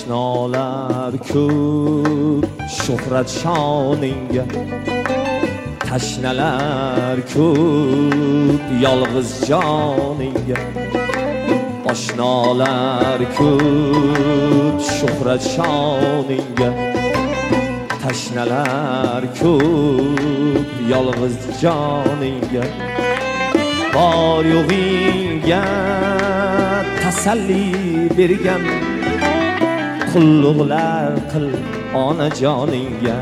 oshnolar ko'p shuhrat shoningga, tashnalar ko'p yolg'iz joningga. Oshnolar ko'p shuhrat shoningga, tashnalar ko'p yolg'iz joningga. Bor yo'g'ingga tasalli bergan, qulluqlar qil onajoningga.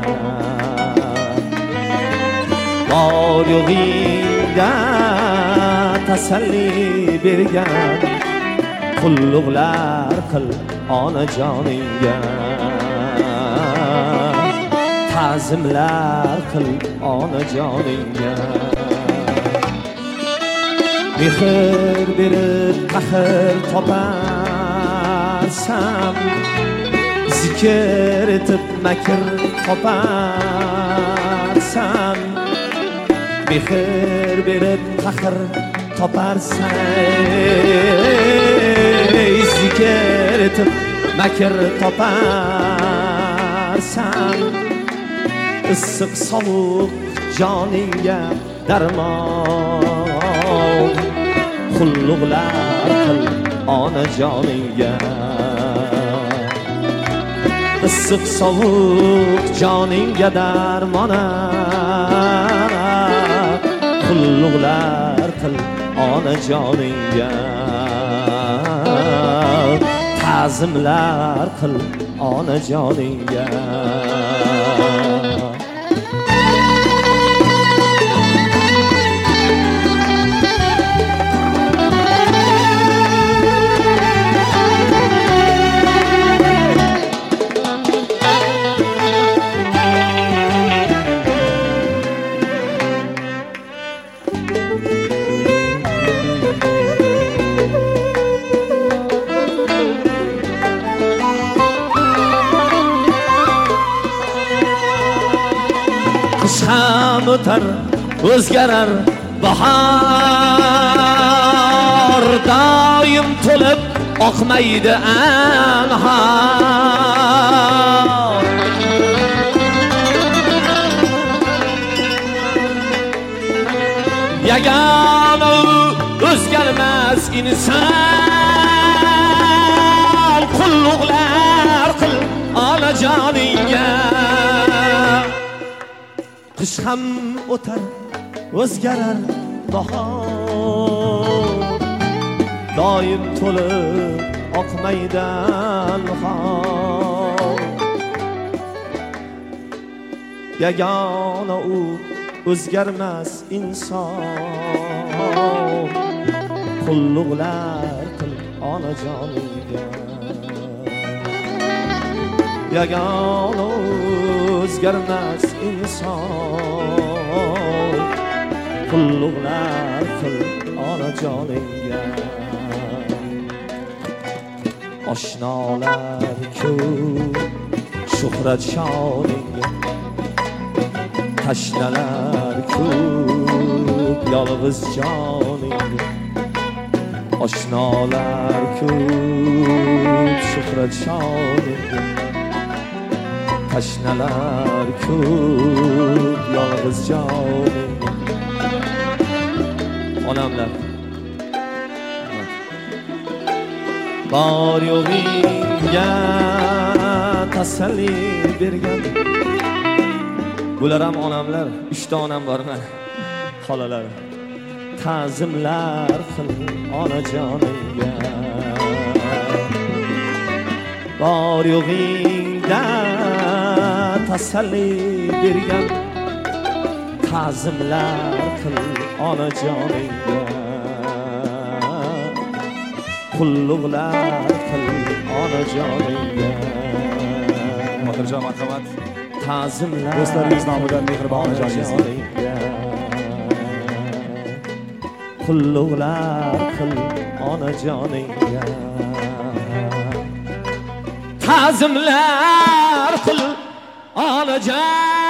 Bor yo'g'ingga tasalli bergan, qulluqlar qil onajoningga. Ta'zimlar qil onajoningga. Mehr berib qahr toparsan, zikr etib makr toparsan. Mehr berib qahr toparsan, zikr etib makr toparsan. Issiq sovuq joningga darmon, qulluqlar qil onajoningga. Issiq sovuq joningga darmona, qulluqlar qil onajoningga. Ta'zimlar qil onajoningga. Qish ham o'tar, o'zgarar bahor, doim to'lib oqmaydi anhor. Yagona o'zgarmas inson, qulluqlar qil onajoningga. Qish ham o'tar, o'zgarar bahor, doim to'lib oqmaydi anhor. Yagona u o'zgarmas inson, qulluqlar qil onajoningga. Yagona o'zgarmas inson, qulluqlar qil onajoningga. Oshnolar ko'p shuhrat shoningga, tashnalar ko'p yolg'iz joningga. Oshnolar ko'p shuhrat shoningga, tashnalar ko'p yolg'iz joningga. Onamlar bor yo'g'ingga tasalli bergan. Bular ham onamlar, 3 ta onam bor men, xolalar. Ta'zimlar qil onajoningga. Bor yo'g'ingga tasalli bergan, ta'zimlar qil onajoningga. Qulluqlar qil onajoningga. Xotirjam marhamat. Ta'zimlar do'stlaringiz nomidan mehribon onajoningizga. Qulluqlar qil onajoningga. Ta'zimlar qil onajon.